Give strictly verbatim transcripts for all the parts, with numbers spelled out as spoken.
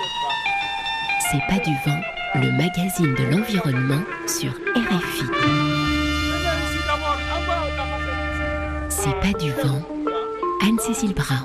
C'est pas du vent, le magazine de l'environnement sur R F I. C'est pas du vent, Anne-Cécile Brun.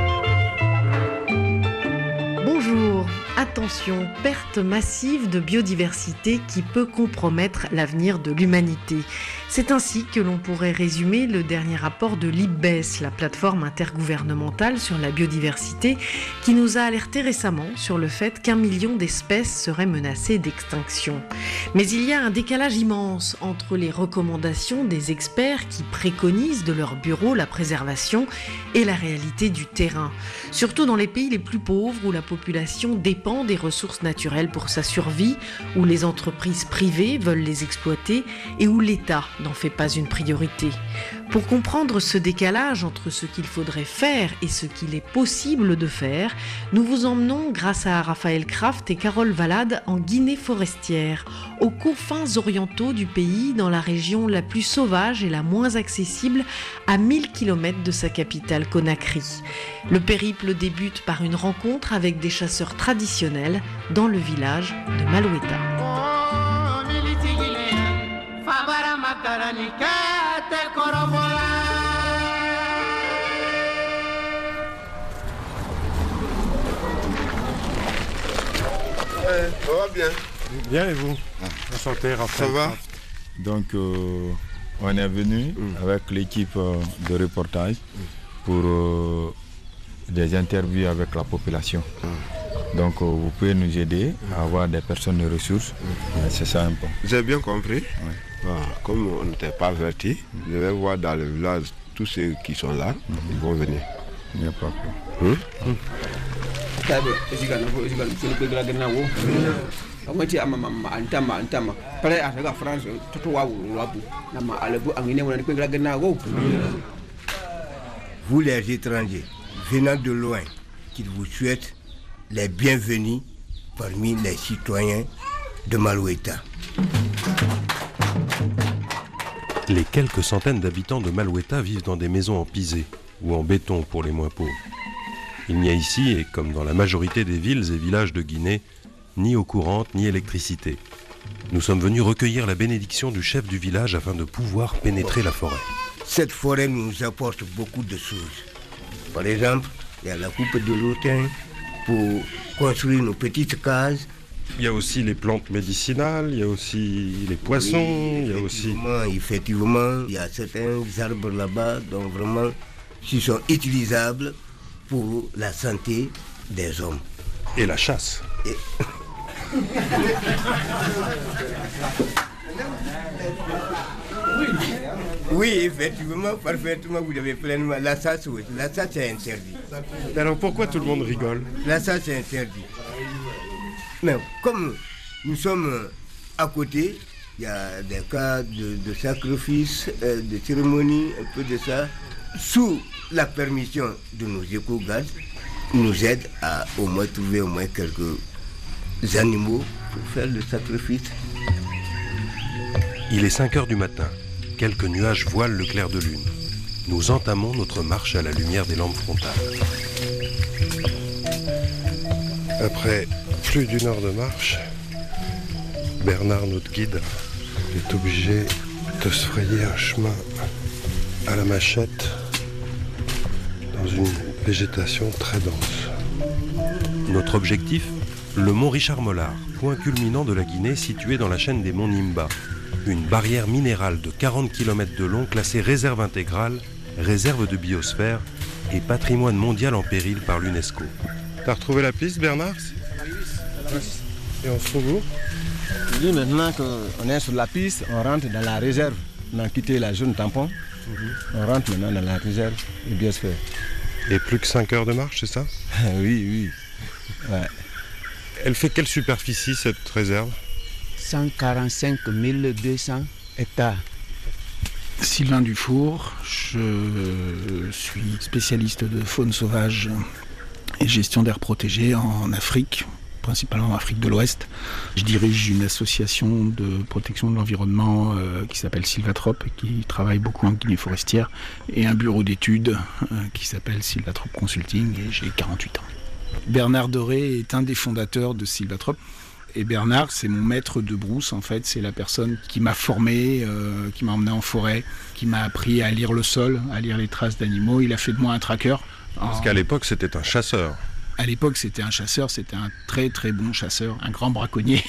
Bonjour, attention, perte massive de biodiversité qui peut compromettre l'avenir de l'humanité. C'est ainsi que l'on pourrait résumer le dernier rapport de l'I P B E S, la plateforme intergouvernementale sur la biodiversité, qui nous a alerté récemment sur le fait qu'un million d'espèces seraient menacées d'extinction. Mais il y a un décalage immense entre les recommandations des experts qui préconisent de leur bureau la préservation et la réalité du terrain. Surtout dans les pays les plus pauvres où la population dépend des ressources naturelles pour sa survie, où les entreprises privées veulent les exploiter et où l'État n'en fait pas une priorité. Pour comprendre ce décalage entre ce qu'il faudrait faire et ce qu'il est possible de faire, nous vous emmenons, grâce à Raphaël Kraft et Carole Valade, en Guinée forestière, aux confins orientaux du pays, dans la région la plus sauvage et la moins accessible, à mille kilomètres de sa capitale Conakry. Le périple débute par une rencontre avec des chasseurs traditionnels dans le village de Maloueta. Euh, ça va bien. Bien et vous? Enchanté, Raphaël. Ça va. Donc euh, on est venu mmh. avec l'équipe euh, de reportage mmh. pour euh, des interviews avec la population. Mmh. Donc euh, vous pouvez nous aider mmh. à avoir des personnes de ressources. Mmh. C'est ça un peu. J'ai bien compris. Oui. Ah, comme on n'était pas averti, mmh. je vais voir dans le village tous ceux qui sont là, mmh. ils vont venir. Il n'y a pas de problème. Mmh. Vous les étrangers venant de loin, qu'ils vous souhaitent les bienvenus parmi les citoyens de Maloueta. Les quelques centaines d'habitants de Maloueta vivent dans des maisons en pisé ou en béton pour les moins pauvres. Il n'y a ici, et comme dans la majorité des villes et villages de Guinée, ni eau courante ni électricité. Nous sommes venus recueillir la bénédiction du chef du village afin de pouvoir pénétrer la forêt. Cette forêt nous apporte beaucoup de choses. Par exemple, il y a la coupe de l'autin pour construire nos petites cases. Il y a aussi les plantes médicinales, il y a aussi les poissons, oui, il y a aussi... Effectivement, il y a certains arbres là-bas, donc vraiment, qui sont utilisables pour la santé des hommes. Et la chasse. Et... Oui, effectivement, parfaitement, vous avez pleinement. La chasse, oui. La chasse, c'est interdit. Alors pourquoi tout le monde rigole? La chasse, c'est interdit. Mais comme nous sommes à côté, il y a des cas de, de sacrifice, euh, de cérémonie, un peu de ça. Sous la permission de nos éco-gardes, ils nous aident à au moins trouver au moins quelques animaux pour faire le sacrifice. Il est cinq heures du matin. Quelques nuages voilent le clair de lune. Nous entamons notre marche à la lumière des lampes frontales. Après plus d'une heure de marche, Bernard, notre guide, est obligé de se frayer un chemin à la machette dans une végétation très dense. Notre objectif, le mont Richard-Mollard, point culminant de la Guinée situé dans la chaîne des monts Nimba, une barrière minérale de quarante kilomètres de long classée réserve intégrale, réserve de biosphère et patrimoine mondial en péril par l'UNESCO. T'as retrouvé la piste, Bernard? Et on se trouve où? Je dis maintenant qu'on est sur la piste, on rentre dans la réserve. On a quitté la zone tampon, mm-hmm. on rentre maintenant dans la réserve de biosphère. Et plus que cinq heures de marche, c'est ça? Oui, oui. Ouais. Elle fait quelle superficie, cette réserve? cent quarante-cinq mille deux cents hectares. Sylvain Dufour, je suis spécialiste de faune sauvage et gestion d'aires protégées en Afrique, principalement en Afrique de l'Ouest. Je dirige une association de protection de l'environnement euh, qui s'appelle Sylvatrop, qui travaille beaucoup en Guinée forestière, et un bureau d'études euh, qui s'appelle Sylvatrop Consulting, et j'ai quarante-huit ans. Bernard Doré est un des fondateurs de Sylvatrop. Et Bernard, c'est mon maître de brousse, en fait. C'est la personne qui m'a formé, euh, qui m'a emmené en forêt, qui m'a appris à lire le sol, à lire les traces d'animaux. Il a fait de moi un tracker. Parce en... qu'à l'époque, c'était un chasseur. À l'époque, c'était un chasseur, c'était un très très bon chasseur, un grand braconnier.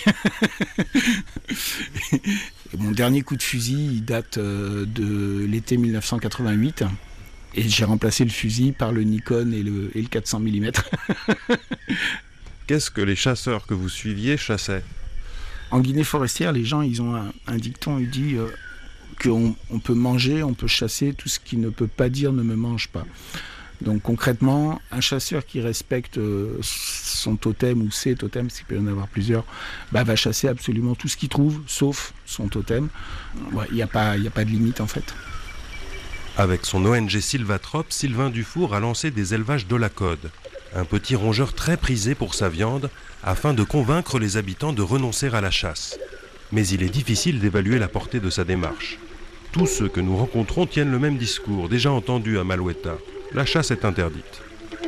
Et mon dernier coup de fusil, il date euh, de l'été mille neuf cent quatre-vingt-huit. Et j'ai remplacé le fusil par le Nikon et le, et le quatre cents millimètres. Qu'est-ce que les chasseurs que vous suiviez chassaient ? En Guinée forestière, les gens, ils ont un, un dicton, ils disent euh, qu'on on peut manger, on peut chasser, tout ce qui ne peut pas dire ne me mange pas. Donc concrètement, un chasseur qui respecte euh, son totem ou ses totems, s'il peut y en avoir plusieurs, bah, va chasser absolument tout ce qu'il trouve, sauf son totem. Il ouais, n'y a pas, y a pas de limite en fait. Avec son O N G Sylvatrop, Sylvain Dufour a lancé des élevages d'holacode, un petit rongeur très prisé pour sa viande, afin de convaincre les habitants de renoncer à la chasse. Mais il est difficile d'évaluer la portée de sa démarche. Tous ceux que nous rencontrons tiennent le même discours, déjà entendu à Malouetta. La chasse est interdite.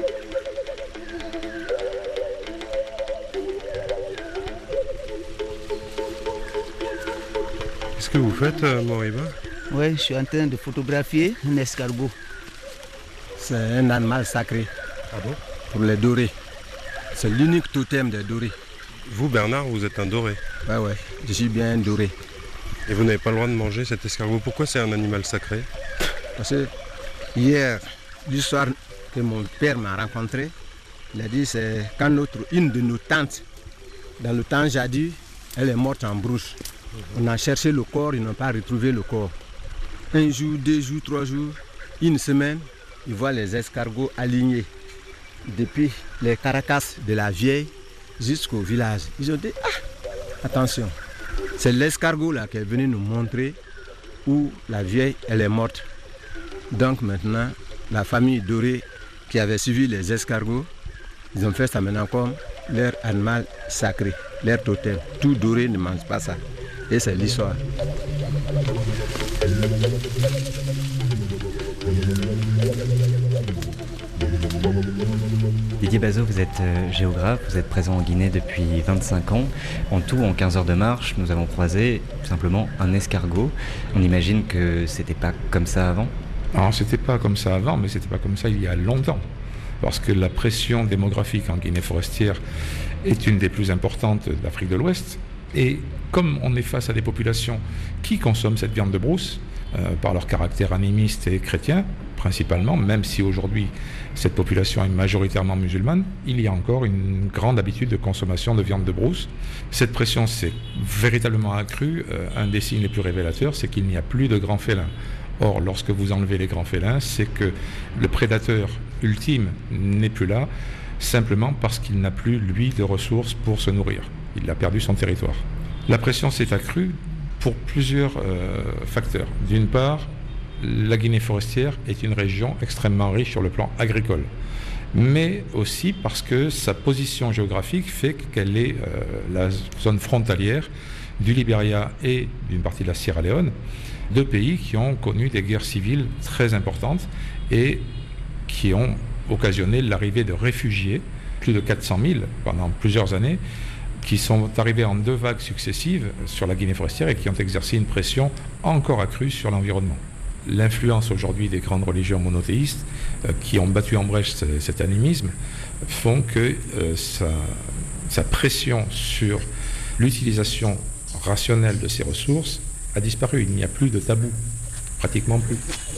Qu'est-ce que vous faites, euh, Moriba ? Oui, je suis en train de photographier un escargot. C'est un animal sacré. Ah bon ? Pour les dorés. C'est l'unique totem des dorés. Vous, Bernard, vous êtes un doré ? Ouais, ouais, je suis bien doré. Et vous n'avez pas le droit de manger cet escargot. Pourquoi c'est un animal sacré ? Parce que hier, l'histoire que mon père m'a rencontré, il a dit c'est quand notre, une de nos tantes, dans le temps jadis, elle est morte en brousse. On a cherché le corps, ils n'ont pas retrouvé le corps. Un jour, deux jours, trois jours, une semaine, ils voient les escargots alignés. Depuis les caracas de la vieille jusqu'au village. Ils ont dit, ah, attention, c'est l'escargot là qui est venu nous montrer où la vieille, elle est morte. Donc maintenant, la famille dorée qui avait suivi les escargots, ils ont fait ça maintenant comme leur animal sacré, leur totem. Tout doré ne mange pas ça. Et c'est l'histoire. Didier Bazot, vous êtes euh, géographe, vous êtes présent en Guinée depuis vingt-cinq ans. En tout, en quinze heures de marche, nous avons croisé tout simplement un escargot. On imagine que c'était pas comme ça avant ? Non, c'était pas comme ça avant, mais c'était pas comme ça il y a longtemps. Parce que la pression démographique en Guinée forestière est une des plus importantes d'Afrique de l'Ouest. Et comme on est face à des populations qui consomment cette viande de brousse, euh, par leur caractère animiste et chrétien, principalement, même si aujourd'hui cette population est majoritairement musulmane, il y a encore une grande habitude de consommation de viande de brousse. Cette pression s'est véritablement accrue. Euh, un des signes les plus révélateurs, c'est qu'il n'y a plus de grands félins. Or, lorsque vous enlevez les grands félins, c'est que le prédateur ultime n'est plus là, simplement parce qu'il n'a plus, lui, de ressources pour se nourrir. Il a perdu son territoire. La pression s'est accrue pour plusieurs euh, facteurs. D'une part, la Guinée forestière est une région extrêmement riche sur le plan agricole, mais aussi parce que sa position géographique fait qu'elle est euh, la zone frontalière du Libéria et d'une partie de la Sierra Leone, deux pays qui ont connu des guerres civiles très importantes et qui ont occasionné l'arrivée de réfugiés, plus de quatre cent mille pendant plusieurs années, qui sont arrivés en deux vagues successives sur la Guinée forestière et qui ont exercé une pression encore accrue sur l'environnement. L'influence aujourd'hui des grandes religions monothéistes euh, qui ont battu en brèche c- cet animisme font que euh, sa, sa pression sur l'utilisation rationnelle de ces ressources a disparu. Il n'y a plus de tabou, pratiquement plus.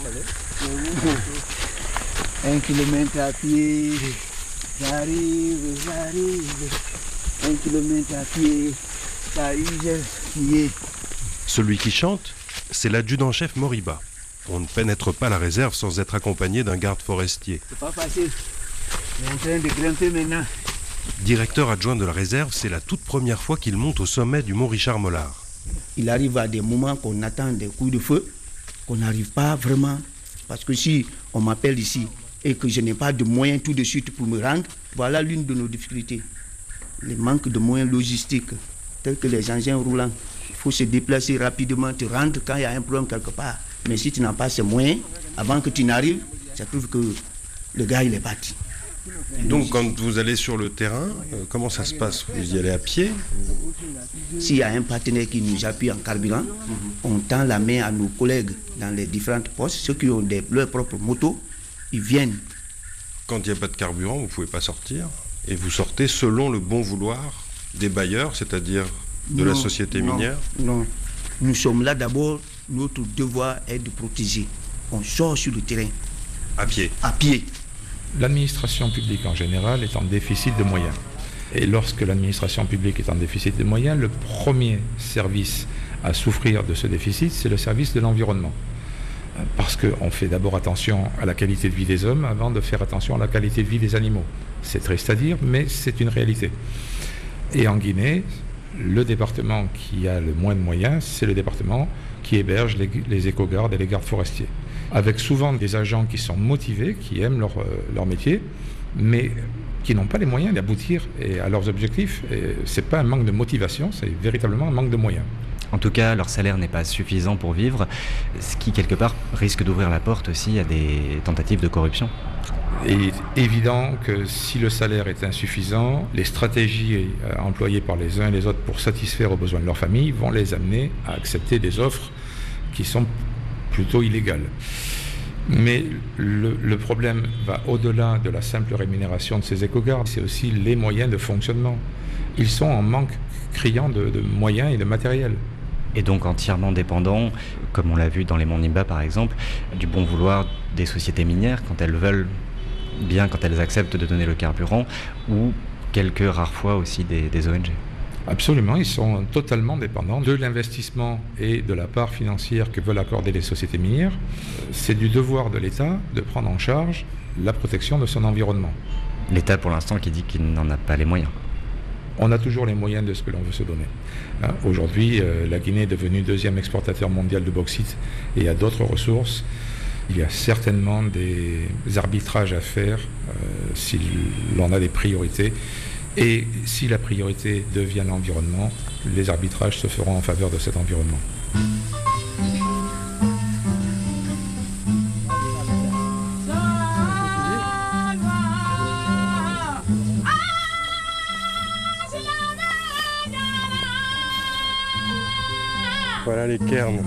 Un kilomètre à pied, j'arrive, j'arrive. Un kilomètre à pied, j'arrive. Celui qui chante, c'est l'adjudant-chef Moriba. On ne pénètre pas la réserve sans être accompagné d'un garde forestier. C'est pas facile. Je suis en train de grimper maintenant. Directeur adjoint de la réserve, c'est la toute première fois qu'il monte au sommet du mont Richard-Mollard. Il arrive à des moments qu'on attend des coups de feu, qu'on n'arrive pas vraiment. Parce que si on m'appelle ici et que je n'ai pas de moyens tout de suite pour me rendre, voilà l'une de nos difficultés. Le manque de moyens logistiques, tels que les engins roulants. Il faut se déplacer rapidement, te rendre quand il y a un problème quelque part. Mais si tu n'as pas ces moyens, avant que tu n'arrives, ça prouve que le gars il est parti. Donc quand vous allez sur le terrain, euh, comment ça se passe? Vous y allez à pied? S'il y a un partenaire qui nous appuie en carburant, mm-hmm. on tend la main à nos collègues dans les différentes postes. Ceux qui ont des, leurs propres motos, ils viennent. Quand il n'y a pas de carburant, vous ne pouvez pas sortir. Et vous sortez selon le bon vouloir des bailleurs, c'est-à-dire de non, la société non, minière? Non, nous sommes là d'abord, notre devoir est de protéger. On sort sur le terrain. À pied? À pied. L'administration publique en général est en déficit de moyens. Et lorsque l'administration publique est en déficit de moyens, le premier service à souffrir de ce déficit, c'est le service de l'environnement. Parce qu'on fait d'abord attention à la qualité de vie des hommes avant de faire attention à la qualité de vie des animaux. C'est triste à dire, mais c'est une réalité. Et en Guinée, le département qui a le moins de moyens, c'est le département qui héberge les, les éco-gardes et les gardes forestiers. Avec souvent des agents qui sont motivés, qui aiment leur, euh, leur métier, mais qui n'ont pas les moyens d'aboutir à leurs objectifs. Ce n'est pas un manque de motivation, c'est véritablement un manque de moyens. En tout cas, leur salaire n'est pas suffisant pour vivre, ce qui, quelque part, risque d'ouvrir la porte aussi à des tentatives de corruption. Il est évident que si le salaire est insuffisant, les stratégies employées par les uns et les autres pour satisfaire aux besoins de leur famille vont les amener à accepter des offres qui sont plutôt illégales. Mais le, le problème va au-delà de la simple rémunération de ces éco-gardes, c'est aussi les moyens de fonctionnement. Ils sont en manque criant de, de moyens et de matériel. Et donc entièrement dépendants, comme on l'a vu dans les monts Nimba par exemple, du bon vouloir des sociétés minières quand elles veulent, bien quand elles acceptent de donner le carburant, ou quelques rares fois aussi des, des O N G. Absolument, ils sont totalement dépendants de l'investissement et de la part financière que veulent accorder les sociétés minières. C'est du devoir de l'État de prendre en charge la protection de son environnement. L'État pour l'instant qui dit qu'il n'en a pas les moyens. On a toujours les moyens de ce que l'on veut se donner. Hein, aujourd'hui, euh, la Guinée est devenue deuxième exportateur mondial de bauxite et a d'autres ressources. Il y a certainement des arbitrages à faire euh, si l'on a des priorités. Et si la priorité devient l'environnement, les arbitrages se feront en faveur de cet environnement. Voilà les cairns.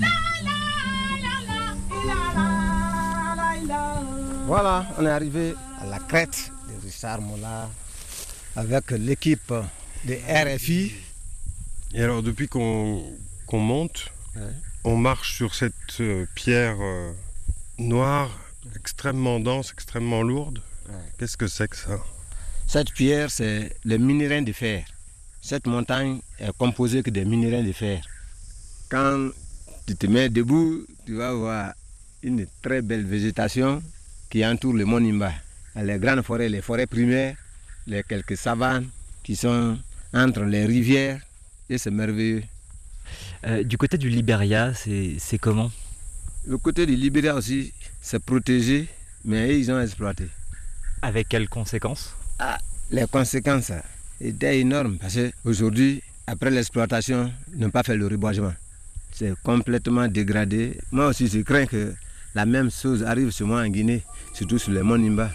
Voilà, on est arrivé à la crête de Richard Mola avec l'équipe de R F I. Et alors, depuis qu'on qu'on monte, ouais. on marche sur cette euh, pierre euh, noire, extrêmement dense, extrêmement lourde. Ouais. Qu'est-ce que c'est que ça? Cette pierre, c'est le minerai de fer. Cette montagne est composée que des minéraux de fer. Quand tu te mets debout, tu vas voir une très belle végétation qui entoure le mont Nimba. Les grandes forêts, les forêts primaires, les quelques savanes qui sont entre les rivières, et c'est merveilleux. Euh, du côté du Libéria, c'est, c'est comment? Le côté du Libéria aussi, c'est protégé, mais ils ont exploité. Avec quelles conséquences? Ah, les conséquences étaient énormes, parce qu'aujourd'hui, après l'exploitation, ils n'ont pas fait le reboisement. C'est complètement dégradé. Moi aussi, je crains que la même chose arrive sur moi en Guinée, surtout sur les monts Nimba.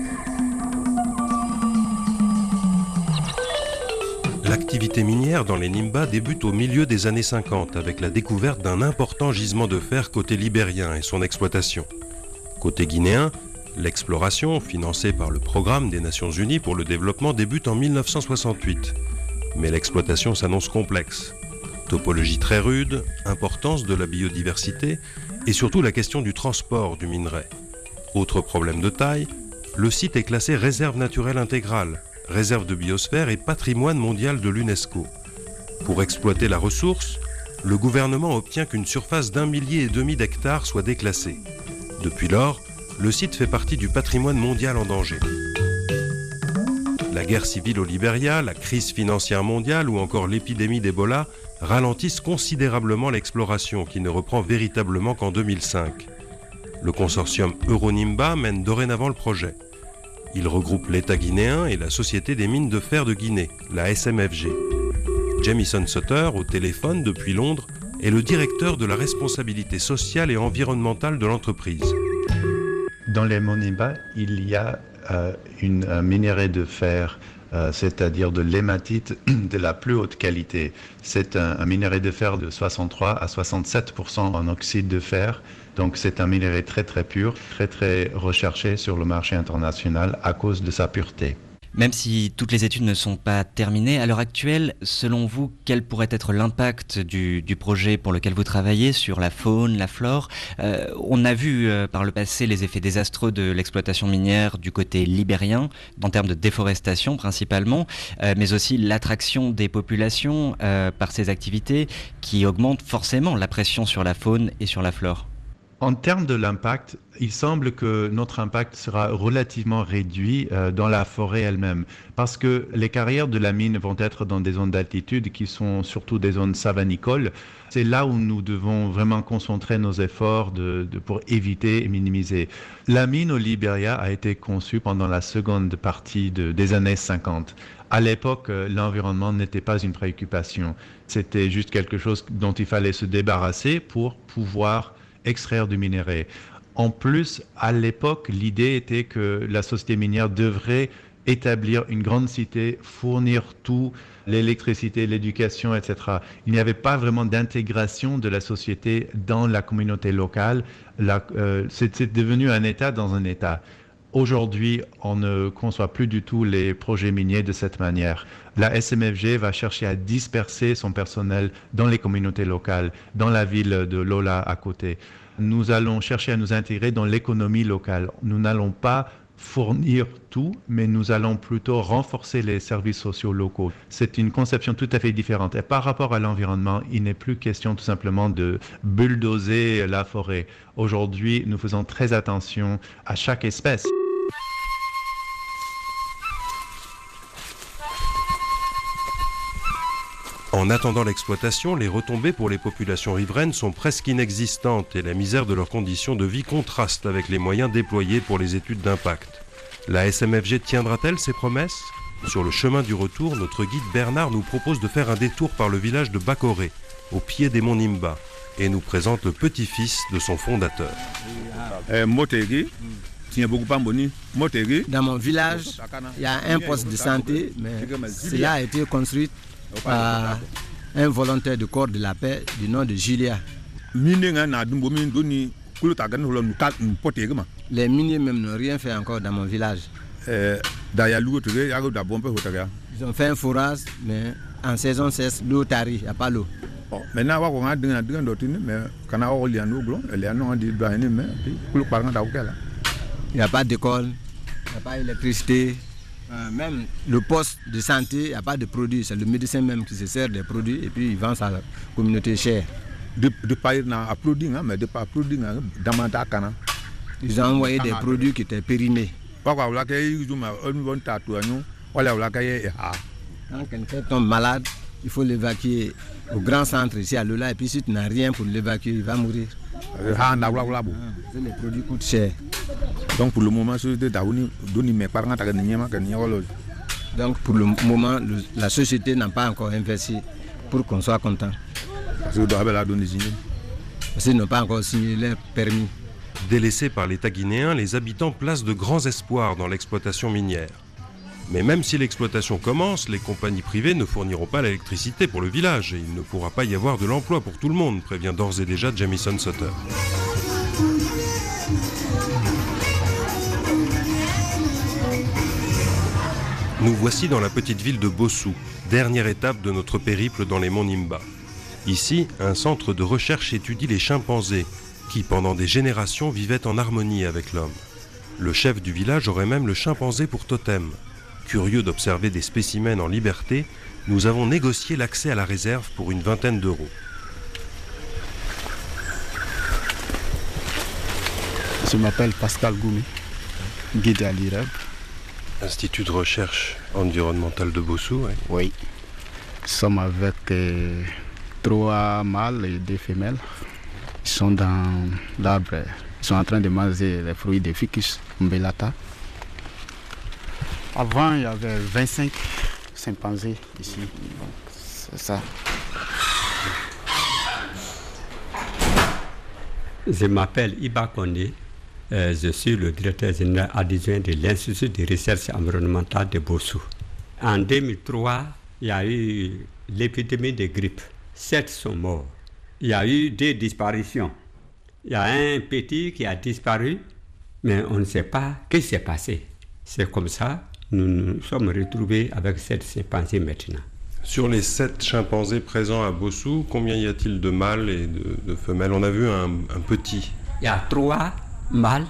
L'activité minière dans les Nimba débute au milieu des années cinquante avec la découverte d'un important gisement de fer côté libérien et son exploitation. Côté guinéen, l'exploration, financée par le Programme des Nations Unies pour le développement, débute en mille neuf cent soixante-huit. Mais l'exploitation s'annonce complexe. Topologie très rude, importance de la biodiversité et surtout la question du transport du minerai. Autre problème de taille, le site est classé réserve naturelle intégrale, réserve de biosphère et patrimoine mondial de l'UNESCO. Pour exploiter la ressource, le gouvernement obtient qu'une surface d'un millier et demi d'hectares soit déclassée. Depuis lors, le site fait partie du patrimoine mondial en danger. La guerre civile au Libéria, la crise financière mondiale ou encore l'épidémie d'Ebola ralentissent considérablement l'exploration qui ne reprend véritablement qu'en deux mille cinq. Le consortium Euronimba mène dorénavant le projet. Il regroupe l'État guinéen et la Société des mines de fer de Guinée, la S M F G. Jamison Sutter, au téléphone depuis Londres, est le directeur de la responsabilité sociale et environnementale de l'entreprise. Dans les monts Nimba, il y a euh, une, un minerai de fer, euh, c'est-à-dire de l'hématite de la plus haute qualité. C'est un, un minerai de fer de soixante-trois à soixante-sept pour cent en oxyde de fer. Donc c'est un minerai très très pur, très très recherché sur le marché international à cause de sa pureté. Même si toutes les études ne sont pas terminées, à l'heure actuelle, selon vous, quel pourrait être l'impact du, du projet pour lequel vous travaillez sur la faune, la flore ? euh, On a vu euh, par le passé les effets désastreux de l'exploitation minière du côté libérien, en termes de déforestation principalement, euh, mais aussi l'attraction des populations euh, par ces activités qui augmentent forcément la pression sur la faune et sur la flore. En termes de l'impact, il semble que notre impact sera relativement réduit euh, dans la forêt elle-même, parce que les carrières de la mine vont être dans des zones d'altitude qui sont surtout des zones savanicoles. C'est là où nous devons vraiment concentrer nos efforts de, de, pour éviter et minimiser. La mine au Libéria a été conçue pendant la seconde partie de, des années cinquante. À l'époque, l'environnement n'était pas une préoccupation. C'était juste quelque chose dont il fallait se débarrasser pour pouvoir extraire du minerai. En plus, à l'époque, l'idée était que la société minière devrait établir une grande cité, fournir tout, l'électricité, l'éducation, et cetera. Il n'y avait pas vraiment d'intégration de la société dans la communauté locale. La, euh, c'est, c'est devenu un État dans un État. Aujourd'hui, on ne conçoit plus du tout les projets miniers de cette manière. La S M F G va chercher à disperser son personnel dans les communautés locales, dans la ville de Lola à côté. Nous allons chercher à nous intégrer dans l'économie locale. Nous n'allons pas fournir tout, mais nous allons plutôt renforcer les services sociaux locaux. C'est une conception tout à fait différente. Et par rapport à l'environnement, il n'est plus question tout simplement de bulldozer la forêt. Aujourd'hui, nous faisons très attention à chaque espèce. En attendant l'exploitation, les retombées pour les populations riveraines sont presque inexistantes et la misère de leurs conditions de vie contraste avec les moyens déployés pour les études d'impact. La S M F G tiendra-t-elle ses promesses ? Sur le chemin du retour, notre guide Bernard nous propose de faire un détour par le village de Bakoré, au pied des monts Nimba, et nous présente le petit-fils de son fondateur. Euh, Motegi. Dans mon village, il y a un poste de santé, mais cela a été construit par un volontaire de corps de la paix du nom de Julia. Les miniers même n'ont rien fait encore dans mon village. Ils ont fait un forage, mais en saison sèche, l'eau tarie, il n'y a pas l'eau. Il n'y a pas d'école, il n'y a pas d'électricité. Euh, même le poste de santé, il n'y a pas de produits. C'est le médecin même qui se sert des produits et puis il vend ça à la communauté chère. De, de pas à produire, mais de pas produire dans. Ils ont envoyé des produits qui étaient périmés. Quand quelqu'un tombe malade, il faut l'évacuer au grand centre ici à Lola. Et puis si tu n'as rien pour l'évacuer, il va mourir. Ah, les produits coûtent cher. Donc pour le moment, Donc pour le moment, le, la société n'a pas encore investi pour qu'on soit content. Parce qu'ils n'ont pas encore signé leur permis. Délaissés par l'État guinéen, les habitants placent de grands espoirs dans l'exploitation minière. Mais même si l'exploitation commence, les compagnies privées ne fourniront pas l'électricité pour le village et il ne pourra pas y avoir de l'emploi pour tout le monde, prévient d'ores et déjà Jamison Sutter. Nous voici dans la petite ville de Bossou, dernière étape de notre périple dans les monts Nimba. Ici, un centre de recherche étudie les chimpanzés, qui pendant des générations vivaient en harmonie avec l'homme. Le chef du village aurait même le chimpanzé pour totem. Curieux d'observer des spécimens en liberté, nous avons négocié l'accès à la réserve pour une vingtaine d'euros. Je m'appelle Pascal Goumi, guide à l'I R E B. Institut de recherche environnementale de Bossou, oui. Oui. Nous sommes avec euh, trois mâles et deux femelles. Ils sont dans l'arbre. Ils sont en train de manger les fruits des ficus, mbelata. Avant, il y avait vingt-cinq chimpanzés ici. Donc, c'est ça. Je m'appelle Iba Kondé. Euh, je suis le directeur général adjoint de l'Institut de recherche environnementale de Bossou. En deux mille trois, il y a eu l'épidémie de grippe. Sept sont morts. Il y a eu deux disparitions. Il y a un petit qui a disparu, mais on ne sait pas ce qui s'est passé. C'est comme ça que nous nous sommes retrouvés avec sept chimpanzés maintenant. Sur les sept chimpanzés présents à Bossou, combien y a-t-il de mâles et de, de femelles? On a vu un, un petit. Il y a trois mâles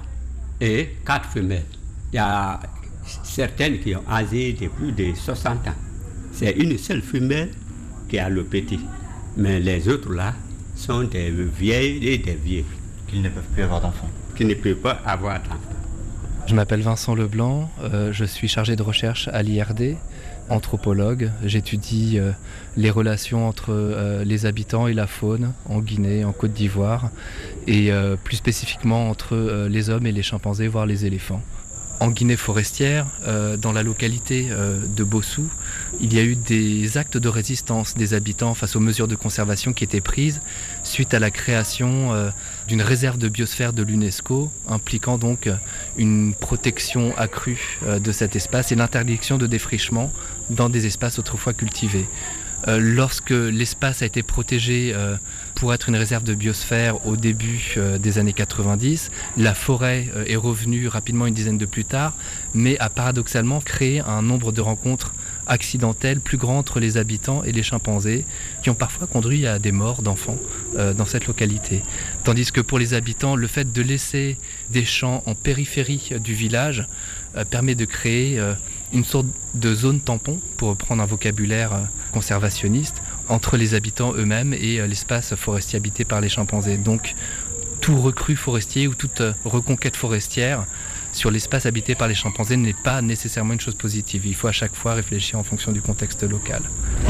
et quatre femelles. Il y a certaines qui ont âgé de plus de soixante ans. C'est une seule femelle qui a le petit. Mais les autres là sont des vieilles et des vieux. Qu'ils ne peuvent plus avoir d'enfants. Qui ne peuvent pas avoir d'enfants. Je m'appelle Vincent Leblanc, euh, je suis chargé de recherche à l'I R D, anthropologue. J'étudie euh, les relations entre euh, les habitants et la faune en Guinée, en Côte d'Ivoire, et euh, plus spécifiquement entre euh, les hommes et les chimpanzés, voire les éléphants. En Guinée forestière, euh, dans la localité euh, de Bossou, il y a eu des actes de résistance des habitants face aux mesures de conservation qui étaient prises suite à la création euh, d'une réserve de biosphère de l'UNESCO, impliquant donc une protection accrue euh, de cet espace et l'interdiction de défrichement dans des espaces autrefois cultivés. Euh, lorsque l'espace a été protégé euh, pour être une réserve de biosphère au début euh, des années quatre-vingt-dix, la forêt euh, est revenue rapidement une dizaine de plus tard, mais a paradoxalement créé un nombre de rencontres accidentelles plus grand entre les habitants et les chimpanzés, qui ont parfois conduit à des morts d'enfants euh, dans cette localité. Tandis que pour les habitants, le fait de laisser des champs en périphérie du village euh, permet de créer euh, une sorte de zone tampon, pour reprendre un vocabulaire euh, conservationniste, entre les habitants eux-mêmes et euh, l'espace forestier habité par les chimpanzés. Donc tout recrue forestier ou toute euh, reconquête forestière sur l'espace habité par les chimpanzés n'est pas nécessairement une chose positive. Il faut à chaque fois réfléchir en fonction du contexte local.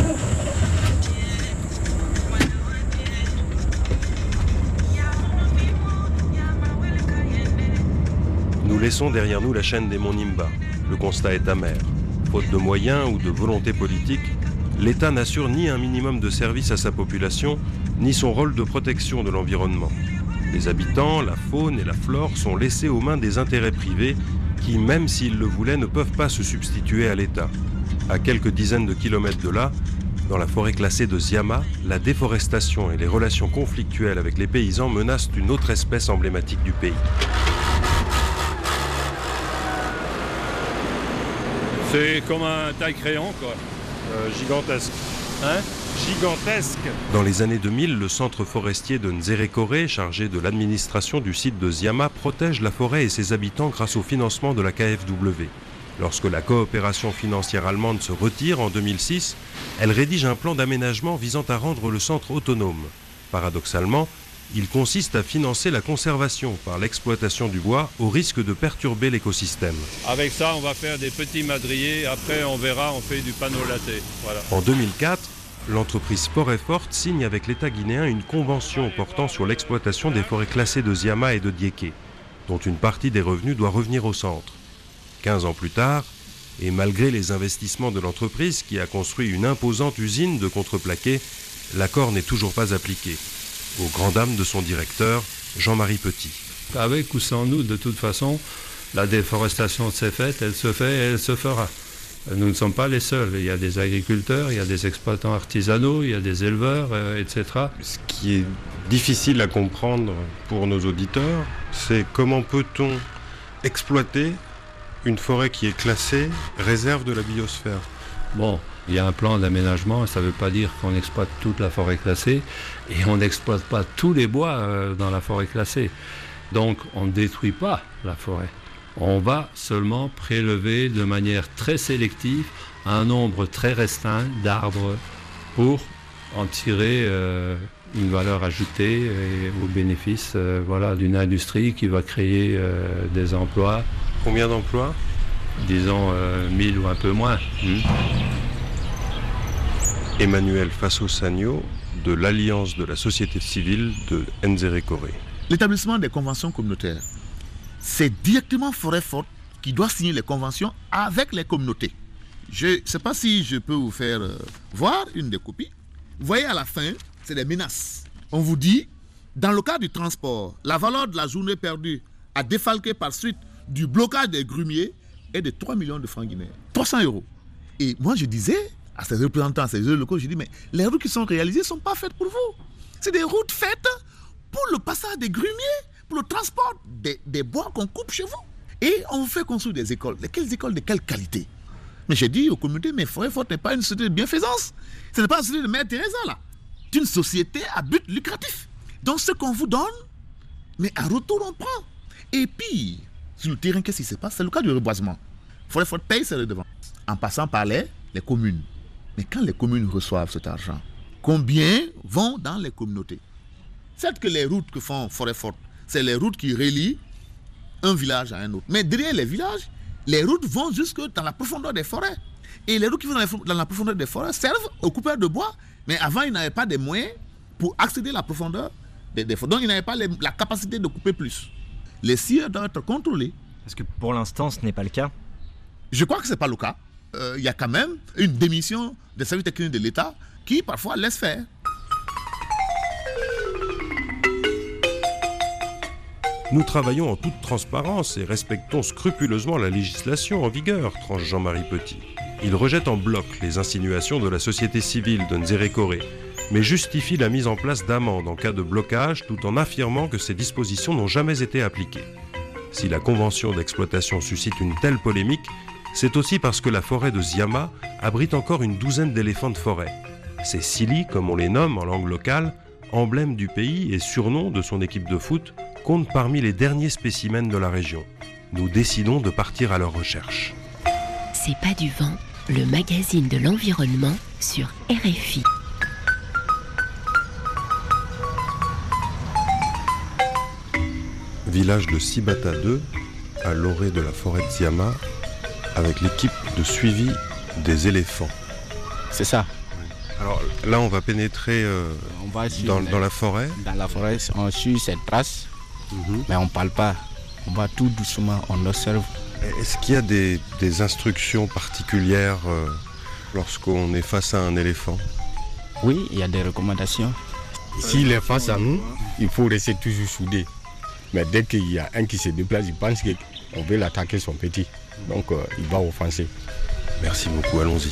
Nous laissons derrière nous la chaîne des monts Nimba. Le constat est amer. Faute de moyens ou de volonté politique, l'État n'assure ni un minimum de service à sa population, ni son rôle de protection de l'environnement. Les habitants, la faune et la flore sont laissés aux mains des intérêts privés qui, même s'ils le voulaient, ne peuvent pas se substituer à l'État. À quelques dizaines de kilomètres de là, dans la forêt classée de Ziama, la déforestation et les relations conflictuelles avec les paysans menacent une autre espèce emblématique du pays. C'est comme un taille-crayon, quoi. Euh, gigantesque. Hein? Gigantesque. Dans les années deux mille, le centre forestier de Nzérékoré, chargé de l'administration du site de Ziama, protège la forêt et ses habitants grâce au financement de la K F W. Lorsque la coopération financière allemande se retire en deux mille six, elle rédige un plan d'aménagement visant à rendre le centre autonome. Paradoxalement, il consiste à financer la conservation par l'exploitation du bois au risque de perturber l'écosystème. Avec ça, on va faire des petits madriers. Après, on verra, on fait du panneau laté. Voilà. En deux mille quatre, l'entreprise Forêt Forte signe avec l'État guinéen une convention portant sur l'exploitation des forêts classées de Ziama et de Diéké, dont une partie des revenus doit revenir au centre. quinze ans plus tard, et malgré les investissements de l'entreprise qui a construit une imposante usine de contreplaqué, l'accord n'est toujours pas appliqué. Aux grandes dames de son directeur, Jean-Marie Petit. Avec ou sans nous, de toute façon, la déforestation s'est faite, elle se fait et elle se fera. Nous ne sommes pas les seuls. Il y a des agriculteurs, il y a des exploitants artisanaux, il y a des éleveurs, euh, et cetera. Ce qui est difficile à comprendre pour nos auditeurs, c'est comment peut-on exploiter une forêt qui est classée réserve de la biosphère. Bon, il y a un plan d'aménagement, ça ne veut pas dire qu'on exploite toute la forêt classée et on n'exploite pas tous les bois euh, dans la forêt classée. Donc on ne détruit pas la forêt. On va seulement prélever de manière très sélective un nombre très restreint d'arbres pour en tirer euh, une valeur ajoutée et au bénéfice euh, voilà, d'une industrie qui va créer euh, des emplois. Combien d'emplois ? Disons euh, mille ou un peu moins. Mmh. Emmanuel Fasso-Sagno de l'Alliance de la société civile de Nzérékoré. L'établissement des conventions communautaires, c'est directement Forêt Forte qui doit signer les conventions avec les communautés. Je ne sais pas si je peux vous faire euh, voir une des copies. Vous voyez à la fin, c'est des menaces. On vous dit, dans le cas du transport, la valeur de la journée perdue à défalquer par suite du blocage des grumiers est de trois millions de francs guinéens. trois cents euros. Et moi, je disais à ces représentants, à ces élus locaux, je dis, mais les routes qui sont réalisées ne sont pas faites pour vous. C'est des routes faites pour le passage des grumiers, pour le transport des, des bois qu'on coupe chez vous. Et on vous fait construire des écoles. Quelles écoles de quelle qualité? Mais j'ai dit aux communautés, mais Forêt Forte n'est pas une société de bienfaisance. Ce n'est pas une société de Mère Teresa, là. C'est une société à but lucratif. Donc ce qu'on vous donne, mais en retour, on prend. Et puis, sur le terrain, qu'est-ce qui se passe? C'est le cas du reboisement. Forêt Forte paye ses redevances en passant par les, les communes. Mais quand les communes reçoivent cet argent, combien vont dans les communautés? Certes que les routes que font Forêt Forte, c'est les routes qui relient un village à un autre. Mais derrière les villages, les routes vont jusque dans la profondeur des forêts. Et les routes qui vont dans, les, dans la profondeur des forêts servent aux coupeurs de bois. Mais avant, ils n'avaient pas de moyens pour accéder à la profondeur des, des forêts. Donc, ils n'avaient pas les, la capacité de couper plus. Les scieurs doivent être contrôlés. Parce que pour l'instant, ce n'est pas le cas. Je crois que ce n'est pas le cas. Il euh, y a quand même une démission des services techniques de l'État qui, parfois, laisse faire. Nous travaillons en toute transparence et respectons scrupuleusement la législation en vigueur, tranche Jean-Marie Petit. Il rejette en bloc les insinuations de la société civile de Nzérékoré, mais justifie la mise en place d'amendes en cas de blocage tout en affirmant que ces dispositions n'ont jamais été appliquées. Si la convention d'exploitation suscite une telle polémique, c'est aussi parce que la forêt de Ziama abrite encore une douzaine d'éléphants de forêt. Ces Sili, comme on les nomme en langue locale, emblème du pays et surnom de son équipe de foot, comptent parmi les derniers spécimens de la région. Nous décidons de partir à leur recherche. C'est pas du vent, le magazine de l'environnement sur R F I. Village de Sibata deux, à l'orée de la forêt de Ziama, avec l'équipe de suivi des éléphants. C'est ça. Alors là, on va pénétrer euh, on va dans, les, dans la forêt. Dans la forêt, on suit cette trace, mm-hmm. mais on ne parle pas. On va tout doucement, on observe. Est-ce qu'il y a des, des instructions particulières euh, lorsqu'on est face à un éléphant? Oui, il y a des recommandations. S'il est face à nous, il faut rester toujours soudé. Mais dès qu'il y a un qui se déplace, il pense qu'on veut l'attaquer son petit. Donc euh, il va offenser. Merci beaucoup, allons-y.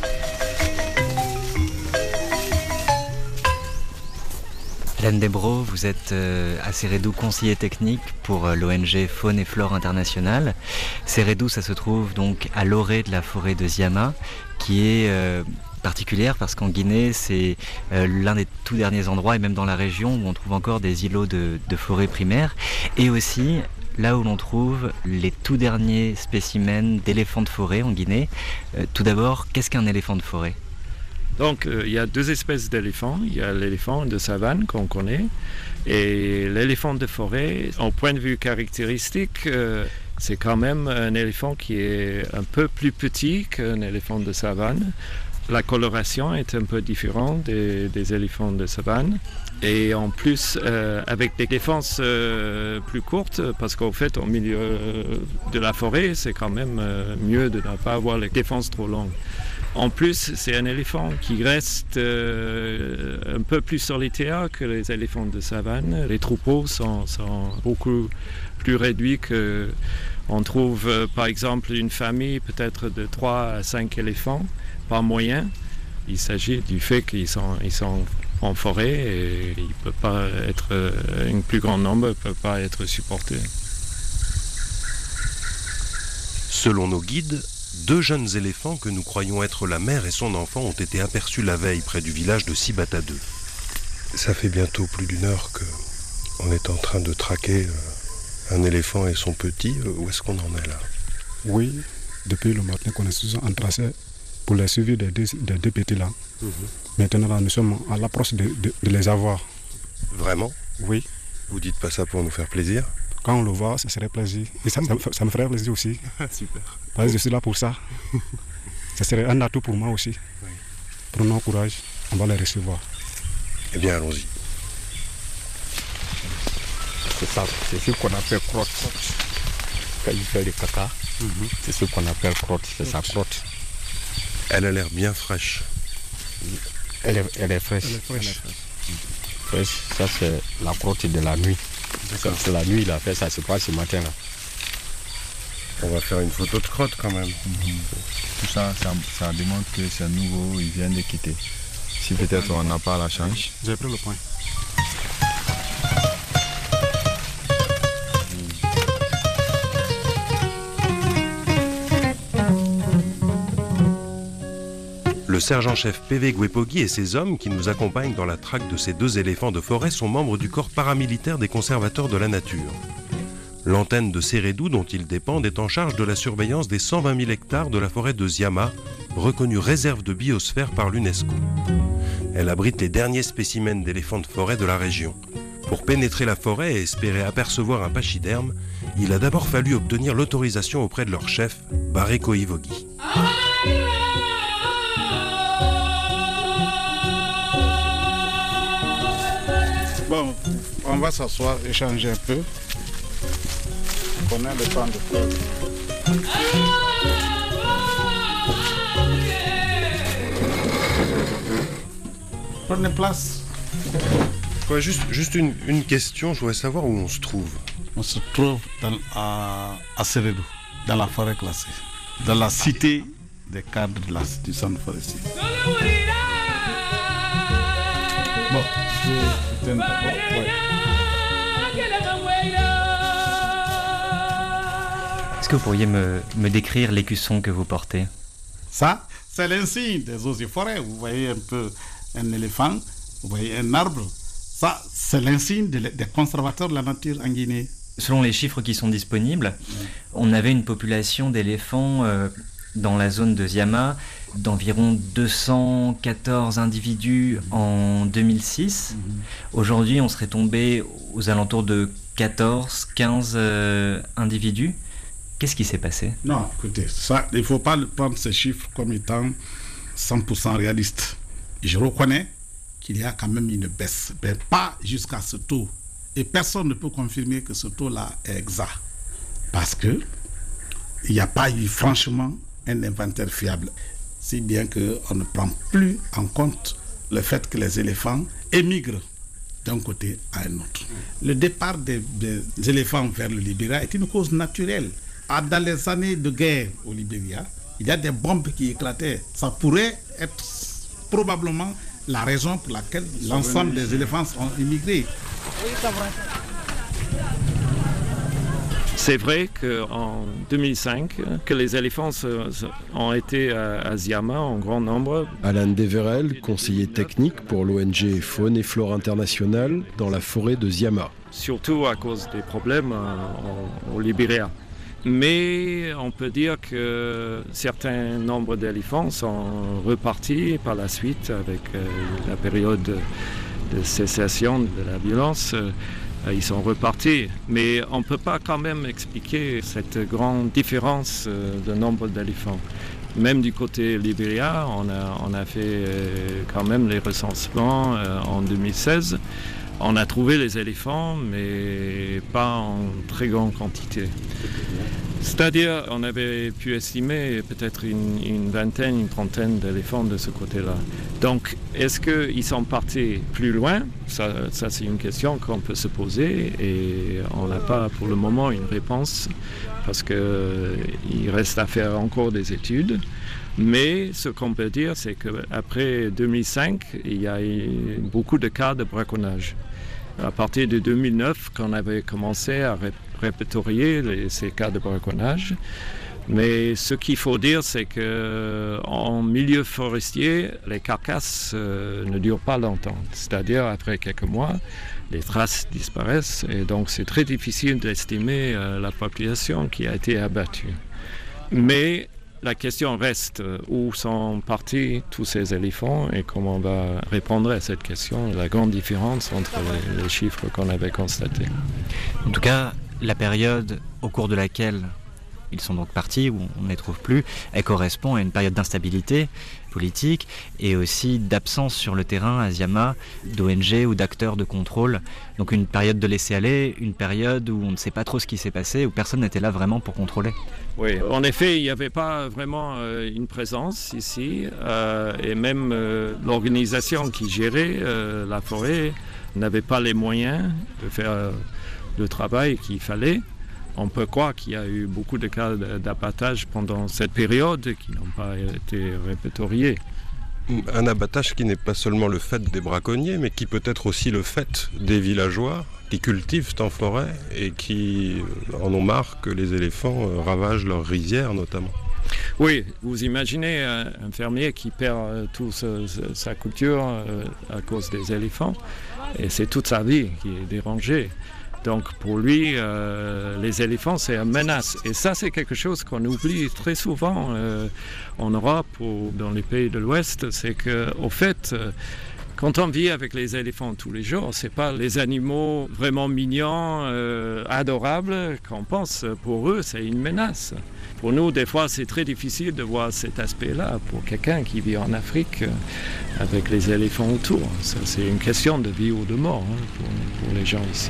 Hélène Desbros, vous êtes euh, à Sérédou conseiller technique pour euh, l'O N G Faune et Flore Internationale. Sérédou, ça se trouve donc à l'orée de la forêt de Ziama, qui est euh, particulière parce qu'en Guinée, c'est euh, l'un des tout derniers endroits, et même dans la région, où on trouve encore des îlots de, de forêt primaire, et aussi là où l'on trouve les tout derniers spécimens d'éléphants de forêt en Guinée. Euh, tout d'abord, qu'est-ce qu'un éléphant de forêt ? Donc euh, il y a deux espèces d'éléphants. Il y a l'éléphant de savane qu'on connaît et l'éléphant de forêt. En point de vue caractéristique, euh, c'est quand même un éléphant qui est un peu plus petit qu'un éléphant de savane. La coloration est un peu différente des, des éléphants de savane. Et en plus, euh, avec des défenses euh, plus courtes, parce qu'en fait, au milieu de la forêt, c'est quand même euh, mieux de ne pas avoir les défenses trop longues. En plus, c'est un éléphant qui reste euh, un peu plus solitaire que les éléphants de savane. Les troupeaux sont, sont beaucoup plus réduits que... On trouve euh, par exemple une famille peut-être de trois à cinq éléphants par moyen. Il s'agit du fait qu'ils sont, ils sont en forêt et il peut pas être, un plus grand nombre ne peut pas être supporté. Selon nos guides, deux jeunes éléphants que nous croyons être la mère et son enfant ont été aperçus la veille près du village de Sibata deux. Ça fait bientôt plus d'une heure qu'on est en train de traquer un éléphant et son petit. Où est-ce qu'on en est là? Oui, depuis le matin qu'on est en tracé pour les suivi des deux, des deux petits là. Mmh. Maintenant là, nous sommes à l'approche de, de, de les avoir. Vraiment? Oui. Vous dites pas ça pour nous faire plaisir? Quand on le voit, ça serait plaisir. Et ça, ça, ça me ferait plaisir aussi. Super. Parce que je suis là pour ça. Ça serait un atout pour moi aussi. Oui. Prenons courage, on va les recevoir. Eh bien, allons-y. C'est ça, c'est ce qu'on appelle crotte. Quand il fait le caca, mm-hmm. c'est ce qu'on appelle crotte, c'est sa crotte. Elle a l'air bien fraîche. Elle est, elle est fraîche. Elle est fraîche. fraîche. Ça, c'est la crotte de la nuit. C'est la nuit, il a fait ça, c'est pas ce matin-là. On va faire une photo de crotte quand même. Mm-hmm. Tout ça, ça, ça démontre que c'est nouveau, il vient de quitter. Si peut-être on n'a pas la chance. J'ai pris le point. Le sergent-chef P V Guepogui et ses hommes qui nous accompagnent dans la traque de ces deux éléphants de forêt sont membres du corps paramilitaire des conservateurs de la nature. L'antenne de Sérédou dont ils dépendent est en charge de la surveillance des cent vingt mille hectares de la forêt de Ziama, reconnue réserve de biosphère par l'UNESCO. Elle abrite les derniers spécimens d'éléphants de forêt de la région. Pour pénétrer la forêt et espérer apercevoir un pachyderme, il a d'abord fallu obtenir l'autorisation auprès de leur chef, Baré Koivogi. Bon, on va s'asseoir, échanger un peu. On a le temps de faire. Prenez place. Ouais, juste juste une, une question, je voudrais savoir où on se trouve. On se trouve dans, à, à Sérédou, dans la forêt classée, dans la cité des cadres de l'institution de forestier. Bon, je t'aime d'abord. Ouais. Est-ce que vous pourriez me, me décrire l'écusson que vous portez? Ça, c'est l'insigne des eaux et forêts. Vous voyez un peu un éléphant, vous voyez un arbre. Ça, c'est l'insigne des conservateurs de la nature en Guinée. Selon les chiffres qui sont disponibles, on avait une population d'éléphants euh, dans la zone de Ziama d'environ deux cent quatorze individus en deux mille six. Mmh. Aujourd'hui, on serait tombé aux alentours de quatorze, quinze euh, individus. Qu'est-ce qui s'est passé? Non, écoutez, ça, il ne faut pas prendre ces chiffres comme étant cent pour cent réalistes. Je reconnais qu'il y a quand même une baisse, mais pas jusqu'à ce taux. Et personne ne peut confirmer que ce taux-là est exact. Parce qu'il n'y a pas eu franchement un inventaire fiable. Si bien qu'on ne prend plus en compte le fait que les éléphants émigrent d'un côté à un autre. Le départ des, des éléphants vers le Libéria est une cause naturelle. Dans les années de guerre au Libéria, il y a des bombes qui éclataient. Ça pourrait être probablement la raison pour laquelle l'ensemble des éléphants ont immigré. C'est vrai qu'en deux mille cinq, que les éléphants ont été à Ziama en grand nombre. Alain Deverel, conseiller technique pour l'O N G Faune et Flore Internationale dans la forêt de Ziama. Surtout à cause des problèmes au Libéria. Mais on peut dire que certains nombres d'éléphants sont repartis par la suite avec la période de cessation de la violence. Ils sont repartis. Mais on ne peut pas quand même expliquer cette grande différence de nombre d'éléphants. Même du côté Libéria, on a, on a fait quand même les recensements en deux mille seize. On a trouvé les éléphants, mais pas en très grande quantité. C'est-à-dire, on avait pu estimer peut-être une, une vingtaine, une trentaine d'éléphants de ce côté-là. Donc, est-ce qu'ils sont partis plus loin? Ça, ça c'est une question qu'on peut se poser et on n'a pas pour le moment une réponse parce qu'il reste à faire encore des études. Mais ce qu'on peut dire, c'est qu'après deux mille cinq, il y a eu beaucoup de cas de braconnage. À partir de deux mille neuf, qu'on avait commencé à ré- répertorier les, ces cas de braconnage. Mais ce qu'il faut dire, c'est qu'en milieu forestier, les carcasses euh, ne durent pas longtemps. C'est-à-dire, après quelques mois, les traces disparaissent. Et donc, c'est très difficile d'estimer euh, la population qui a été abattue. Mais la question reste, où sont partis tous ces éléphants et comment on va répondre à cette question, la grande différence entre les, les chiffres qu'on avait constatés. En tout cas, la période au cours de laquelle ils sont donc partis, où on ne les trouve plus, elle correspond à une période d'instabilité politique et aussi d'absence sur le terrain à Ziama d'O N G ou d'acteurs de contrôle. Donc une période de laisser-aller, une période où on ne sait pas trop ce qui s'est passé, où personne n'était là vraiment pour contrôler. Oui, en effet, il n'y avait pas vraiment euh, une présence ici euh, et même euh, l'organisation qui gérait euh, la forêt n'avait pas les moyens de faire euh, le travail qu'il fallait. On peut croire qu'il y a eu beaucoup de cas d'abattage pendant cette période qui n'ont pas été répertoriés. Un abattage qui n'est pas seulement le fait des braconniers, mais qui peut être aussi le fait des villageois qui cultivent en forêt et qui en ont marre que les éléphants ravagent leurs rizières notamment. Oui, vous imaginez un, un fermier qui perd toute sa culture à cause des éléphants et c'est toute sa vie qui est dérangée. Donc pour lui, euh, les éléphants, c'est une menace. Et ça, c'est quelque chose qu'on oublie très souvent euh, en Europe ou dans les pays de l'Ouest. C'est qu'au fait, euh, quand on vit avec les éléphants tous les jours, ce n'est pas les animaux vraiment mignons, euh, adorables qu'on pense. Pour eux, c'est une menace. Pour nous, des fois, c'est très difficile de voir cet aspect-là pour quelqu'un qui vit en Afrique euh, avec les éléphants autour. Ça, c'est une question de vie ou de mort hein, pour, pour les gens ici.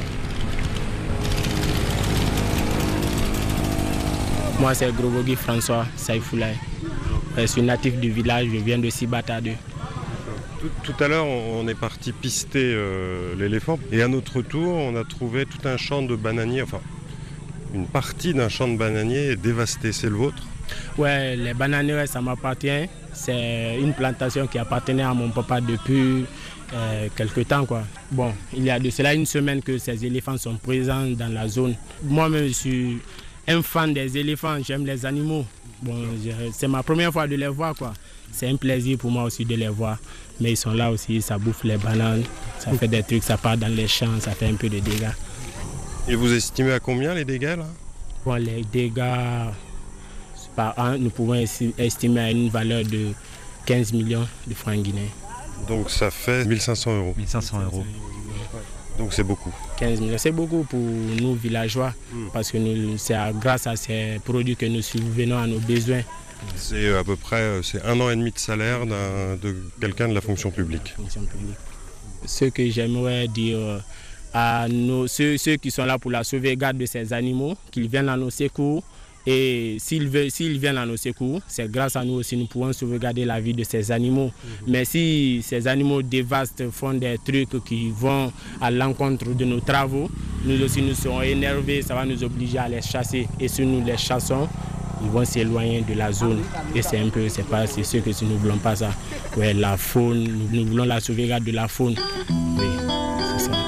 Moi, c'est Grobogui François Saïfoulaye. Je suis natif du village, je viens de Sibata deux. Tout, tout à l'heure, on est parti pister euh, l'éléphant et à notre tour, on a trouvé tout un champ de bananiers, enfin, une partie d'un champ de bananiers dévasté. C'est le vôtre? Ouais, les bananiers, ça m'appartient. C'est une plantation qui appartenait à mon papa depuis euh, quelque temps, quoi. Bon, il y a de cela une semaine que ces éléphants sont présents dans la zone. Moi-même, je suis un fan des éléphants, j'aime les animaux. Bon, c'est ma première fois de les voir, quoi. C'est un plaisir pour moi aussi de les voir. Mais ils sont là aussi, ça bouffe les bananes, ça fait des trucs, ça part dans les champs, ça fait un peu de dégâts. Et vous estimez à combien les dégâts là? Bon, les dégâts, par an, nous pouvons estimer à une valeur de quinze millions de francs guinéens. Donc ça fait mille cinq cents euros. mille cinq cents euros. Donc c'est beaucoup. quinze millions, c'est beaucoup pour nous villageois, mmh. parce que nous, c'est grâce à ces produits que nous subvenons à nos besoins. C'est à peu près c'est un an et demi de salaire de quelqu'un de la fonction publique. Fonction publique. Ce que j'aimerais dire à nos, ceux, ceux qui sont là pour la sauvegarde de ces animaux, qu'ils viennent à nos secours. Et s'ils, veulent, s'ils viennent à nos secours, c'est grâce à nous aussi nous pouvons sauvegarder la vie de ces animaux. Mmh. Mais si ces animaux dévastent, font des trucs qui vont à l'encontre de nos travaux, nous aussi nous serons énervés, ça va nous obliger à les chasser. Et si nous les chassons, ils vont s'éloigner de la zone. Et c'est un peu, c'est pas, c'est sûr que si nous ne voulons pas ça. Ouais, la faune, nous, nous voulons la sauvegarde de la faune. Oui, c'est ça.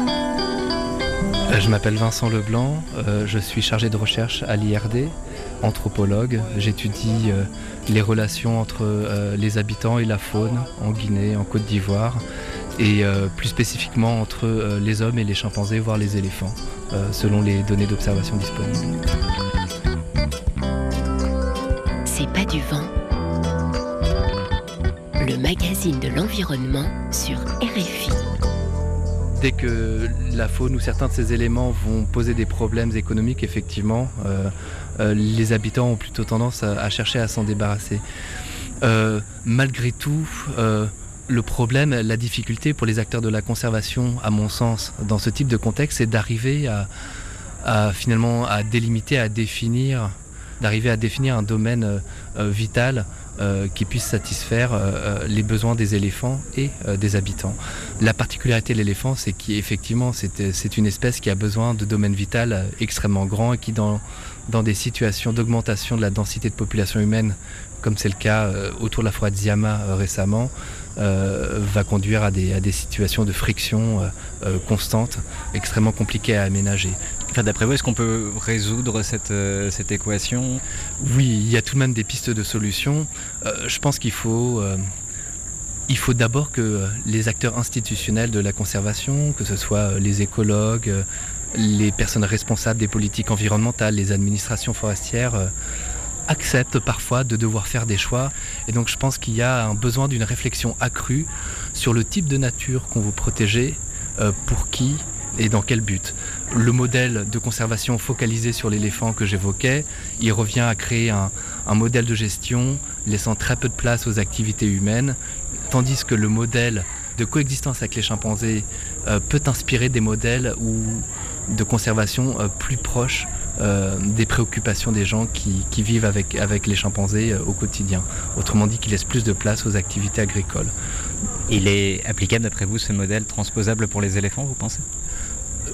Je m'appelle Vincent Leblanc, euh, je suis chargé de recherche à l'I R D, anthropologue. J'étudie euh, les relations entre euh, les habitants et la faune en Guinée, en Côte d'Ivoire, et euh, plus spécifiquement entre euh, les hommes et les chimpanzés, voire les éléphants, euh, selon les données d'observation disponibles. C'est pas du vent. Le magazine de l'environnement sur R F I. Dès que la faune ou certains de ces éléments vont poser des problèmes économiques, effectivement, euh, euh, les habitants ont plutôt tendance à, à chercher à s'en débarrasser. Euh, malgré tout, euh, le problème, la difficulté pour les acteurs de la conservation, à mon sens, dans ce type de contexte, c'est d'arriver à, à finalement à délimiter, à définir, d'arriver à définir un domaine euh, vital Euh, qui puisse satisfaire euh, les besoins des éléphants et euh, des habitants. La particularité de l'éléphant, c'est qu'effectivement, c'est, c'est une espèce qui a besoin de domaines vitaux extrêmement grands et qui, dans, dans des situations d'augmentation de la densité de population humaine, comme c'est le cas euh, autour de la forêt de Ziama euh, récemment, euh, va conduire à des, à des situations de friction euh, euh, constantes, extrêmement compliquées à aménager. Enfin, d'après vous, est-ce qu'on peut résoudre cette, euh, cette équation? Oui, il y a tout de même des pistes de solutions. Euh, je pense qu'il faut, euh, il faut d'abord que les acteurs institutionnels de la conservation, que ce soit les écologues, les personnes responsables des politiques environnementales, les administrations forestières, euh, acceptent parfois de devoir faire des choix. Et donc je pense qu'il y a un besoin d'une réflexion accrue sur le type de nature qu'on veut protéger, euh, pour qui et dans quel but. Le modèle de conservation focalisé sur l'éléphant que j'évoquais, il revient à créer un, un modèle de gestion laissant très peu de place aux activités humaines, tandis que le modèle de coexistence avec les chimpanzés euh, peut inspirer des modèles ou de conservation euh, plus proches euh, des préoccupations des gens qui, qui vivent avec, avec les chimpanzés euh, au quotidien. Autrement dit, qui laissent plus de place aux activités agricoles. Il est applicable, d'après vous, ce modèle transposable pour les éléphants, vous pensez ?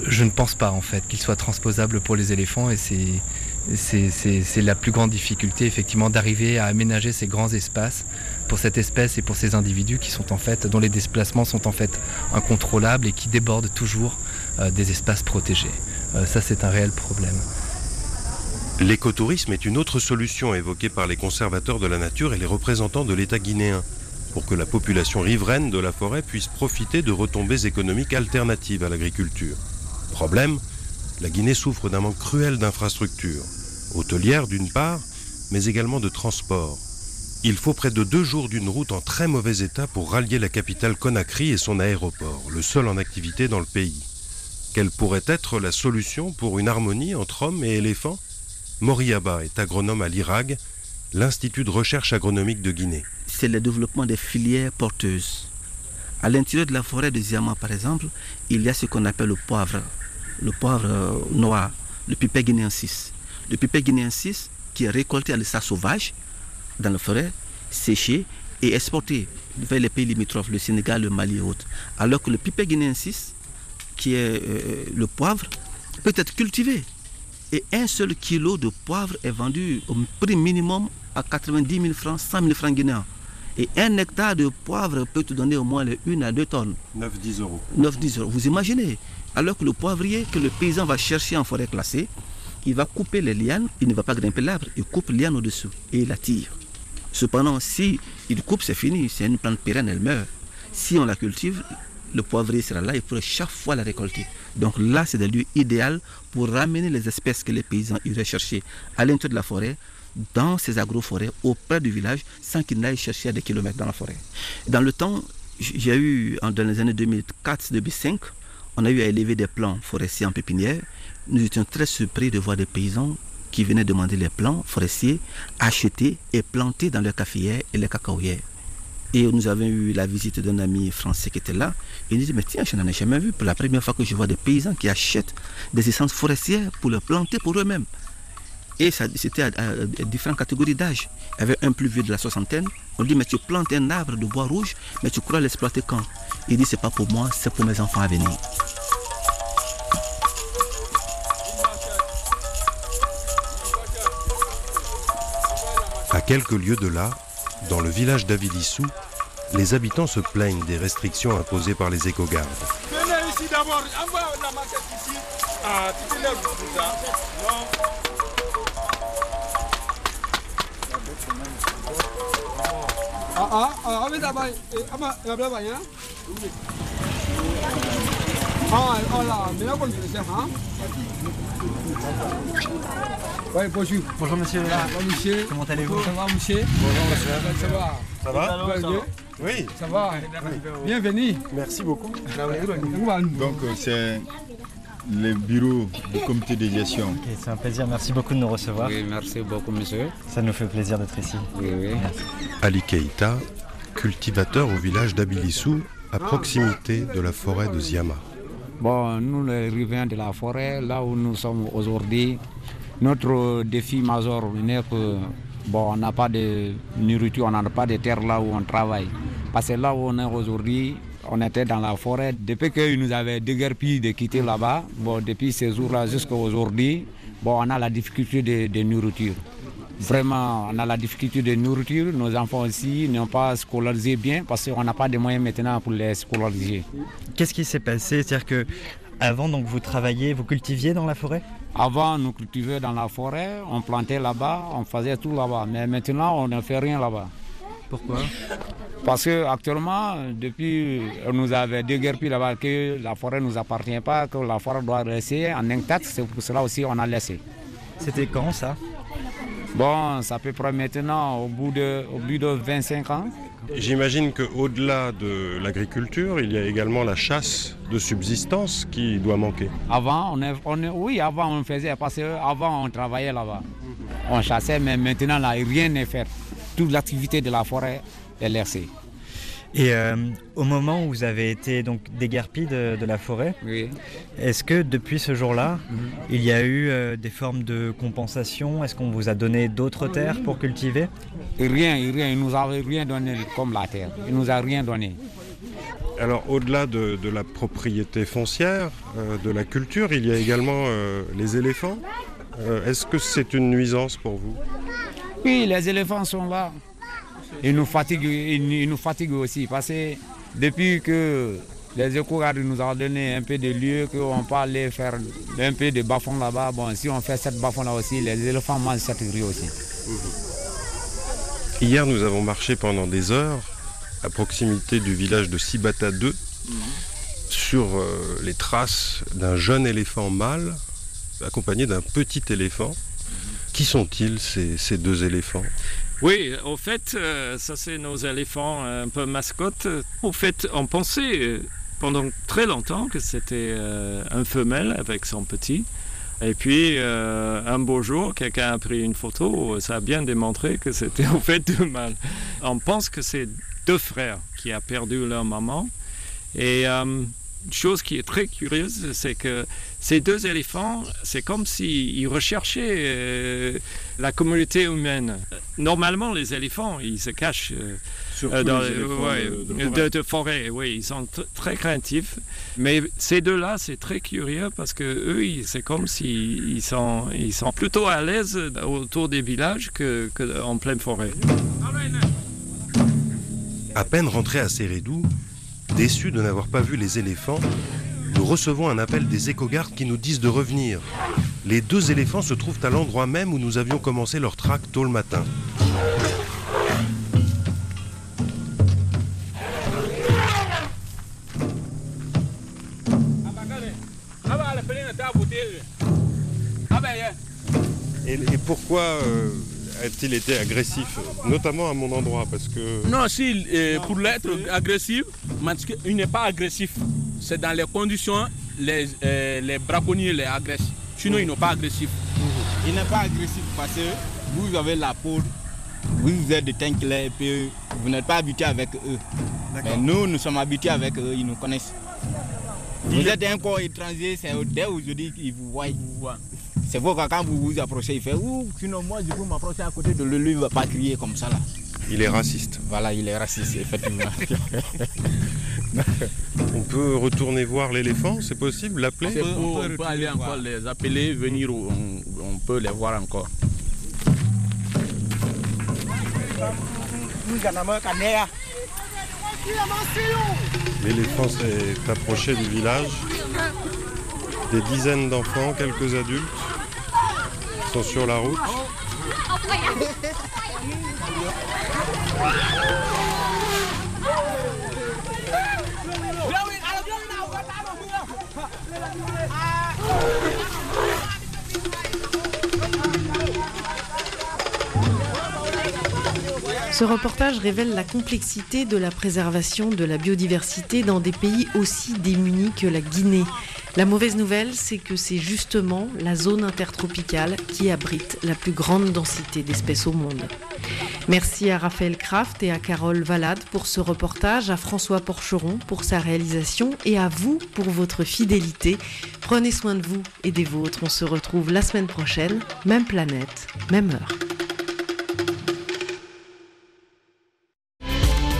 Je ne pense pas en fait qu'il soit transposable pour les éléphants et c'est, c'est, c'est, c'est la plus grande difficulté effectivement d'arriver à aménager ces grands espaces pour cette espèce et pour ces individus qui sont en fait, dont les déplacements sont en fait incontrôlables et qui débordent toujours euh, des espaces protégés. Euh, ça c'est un réel problème. L'écotourisme est une autre solution évoquée par les conservateurs de la nature et les représentants de l'État guinéen pour que la population riveraine de la forêt puisse profiter de retombées économiques alternatives à l'agriculture. Problème, la Guinée souffre d'un manque cruel d'infrastructures, hôtelières d'une part, mais également de transport. Il faut près de deux jours d'une route en très mauvais état pour rallier la capitale Conakry et son aéroport, le seul en activité dans le pays. Quelle pourrait être la solution pour une harmonie entre hommes et éléphants ? Moriaba est agronome à l'I R A G, l'Institut de recherche agronomique de Guinée. C'est le développement des filières porteuses. À l'intérieur de la forêt de Ziama, par exemple, il y a ce qu'on appelle le poivre, le poivre noir, le pipet guinéensis. Le pipet guinéensis qui est récolté à l'état sauvage dans la forêt, séché et exporté vers les pays limitrophes, le Sénégal, le Mali et autres. Alors que le pipet guinéensis, qui est euh, le poivre, peut être cultivé. Et un seul kilo de poivre est vendu au prix minimum à quatre-vingt-dix mille francs, cent mille francs guinéens. Et un hectare de poivre peut te donner au moins une à deux tonnes. neuf à dix euros. neuf à dix euros. Vous imaginez? Alors que le poivrier que le paysan va chercher en forêt classée, il va couper les lianes, il ne va pas grimper l'arbre, il coupe les lianes au-dessous et il la tire. Cependant, si il coupe, c'est fini, c'est une plante pérenne, elle meurt. Si on la cultive, le poivrier sera là, il pourrait chaque fois la récolter. Donc là, c'est le lieu idéal pour ramener les espèces que les paysans iraient chercher à l'intérieur de la forêt, dans ces agroforêts, auprès du village, sans qu'ils n'aillent chercher à des kilomètres dans la forêt. Dans le temps, j'ai eu, dans les années deux mille quatre deux mille cinq, on a eu à élever des plants forestiers en pépinière. Nous étions très surpris de voir des paysans qui venaient demander les plants forestiers achetés et plantés dans leurs caféières et les cacaoyères. Et nous avons eu la visite d'un ami français qui était là. Il nous dit, mais tiens, je n'en ai jamais vu. Pour la première fois que je vois des paysans qui achètent des essences forestières pour les planter pour eux-mêmes. Et ça, c'était à, à, à différentes catégories d'âge. Il y avait un plus vieux de la soixantaine. On lui dit, mais tu plantes un arbre de bois rouge, mais tu crois l'exploiter quand? Il dit, c'est pas pour moi, c'est pour mes enfants à venir. À quelques lieues de là, dans le village d'Avilissou, les habitants se plaignent des restrictions imposées par les éco-gardes. Venez ici d'abord, envoie la maquette ici. Ah, tu te lèves tout ça. Non. Ah ah, ah, mais d'abord, ah bah, d'abord, hein. Ah, oh là, mais là, on le sait, hein. Oui, bonjour. Bonjour monsieur. Ah, bonjour monsieur. Comment allez-vous? Ça va monsieur? Bonjour monsieur. Ça va? Ça va? Ça va? Oui. Ça va? Oui. Bienvenue. Merci beaucoup. Donc c'est le bureau du comité de gestion. Okay, c'est un plaisir, merci beaucoup de nous recevoir. Oui, merci beaucoup monsieur. Ça nous fait plaisir d'être ici. Oui, oui. Merci. Ali Keïta, cultivateur au village d'Abilissou, à proximité de la forêt de Ziama. Bon, nous les riverains de la forêt, là où nous sommes aujourd'hui, notre défi majeur n'est que bon, on n'a pas de nourriture, on n'a pas de terre là où on travaille. Parce que là où on est aujourd'hui, on était dans la forêt. Depuis qu'ils nous avaient déguerpi de quitter là-bas, bon, depuis ces jours-là jusqu'à aujourd'hui, bon, on a la difficulté de, de nourriture. Vraiment, on a la difficulté de nourriture. Nos enfants aussi n'ont pas scolarisé bien parce qu'on n'a pas de moyens maintenant pour les scolariser. Qu'est-ce qui s'est passé? C'est-à-dire que avant, donc, vous travailliez, vous cultiviez dans la forêt? Avant, nous cultivions dans la forêt, on plantait là-bas, on faisait tout là-bas. Mais maintenant, on ne fait rien là-bas. Pourquoi? Parce qu'actuellement, depuis on nous avait déguerpi là-bas que la forêt ne nous appartient pas, que la forêt doit rester en intact, c'est pour cela aussi qu'on a laissé. C'était quand ça? Bon, ça peut prendre maintenant au bout de, au bout de vingt-cinq ans. J'imagine qu'au-delà de l'agriculture, il y a également la chasse de subsistance qui doit manquer. Avant, on est, on est, oui, avant on faisait, parce qu'avant on travaillait là-bas. On chassait, mais maintenant là, rien n'est fait. Toute l'activité de la forêt est laissée. Et euh, au moment où vous avez été donc déguerpi de, de la forêt, oui. Est-ce que depuis ce jour-là, mm-hmm. il y a eu euh, des formes de compensation? Est-ce qu'on vous a donné d'autres terres pour cultiver? Rien, rien, il ne nous avait rien donné comme la terre. Il ne nous a rien donné. Alors, au-delà de, de la propriété foncière, euh, de la culture, il y a également euh, les éléphants. Euh, est-ce que c'est une nuisance pour vous? Oui, les éléphants sont là. Ils nous fatiguent, ils, ils nous fatiguent aussi parce que depuis que les éco-gardes nous ont donné un peu de lieu, qu'on peut aller faire un peu de bas-fond là-bas, bon, si on fait cette bas-fond là aussi, les éléphants mangent cette rue aussi. Mmh. Hier, nous avons marché pendant des heures à proximité du village de Sibata deux, mmh. sur euh, les traces d'un jeune éléphant mâle accompagné d'un petit éléphant. Mmh. Qui sont-ils, ces, ces deux éléphants? Oui, au fait, euh, ça c'est nos éléphants un peu mascottes. Au fait, on pensait euh, pendant très longtemps que c'était euh, un femelle avec son petit. Et puis, euh, un beau jour, quelqu'un a pris une photo, ça a bien démontré que c'était au fait deux mâles. On pense que c'est deux frères qui ont perdu leur maman. Et euh, une chose qui est très curieuse, c'est que ces deux éléphants, c'est comme s'ils recherchaient euh, la communauté humaine. Normalement, les éléphants, ils se cachent euh, dans les ouais, de, de, forêt. de, de forêt. Oui, ils sont t- très craintifs. Mais ces deux-là, c'est très curieux parce que eux, c'est comme s'ils sont, ils sont plutôt à l'aise autour des villages que, que en pleine forêt. À peine rentrés à Sérédou, déçus de n'avoir pas vu les éléphants, nous recevons un appel des éco-gardes qui nous disent de revenir. Les deux éléphants se trouvent à l'endroit même où nous avions commencé leur traque tôt le matin. Et, et pourquoi euh, a-t-il été agressif, notamment à mon endroit, parce que... Non, si, euh, pour l'être agressif, il n'est pas agressif. C'est dans les conditions, les, euh, les braconniers les agressent. Sinon, ils n'est pas agressif. Il n'est pas agressif parce que vous avez la peau, vous, vous êtes de teint clair et puis vous n'êtes pas habitué avec eux. Mais nous, nous sommes habitués avec eux, ils nous connaissent. Vous il êtes un corps étranger, c'est dès aujourd'hui qu'ils vous voient. C'est pourquoi quand vous vous approchez, il fait ouh, sinon moi je peux m'approcher à côté de lui, lui il ne va pas crier comme ça là. Il est raciste. Voilà, il est raciste, effectivement. On peut retourner voir l'éléphant, c'est possible, l'appeler? On peut, on peut, on peut aller encore voir. Les appeler, venir, on, on peut les voir encore. L'éléphant s'est approché du village. Des dizaines d'enfants, quelques adultes sont sur la route. Ce reportage révèle la complexité de la préservation de la biodiversité dans des pays aussi démunis que la Guinée. La mauvaise nouvelle, c'est que c'est justement la zone intertropicale qui abrite la plus grande densité d'espèces au monde. Merci à Raphaël Kraft et à Carole Valade pour ce reportage, à François Porcheron pour sa réalisation et à vous pour votre fidélité. Prenez soin de vous et des vôtres. On se retrouve la semaine prochaine, même planète, même heure.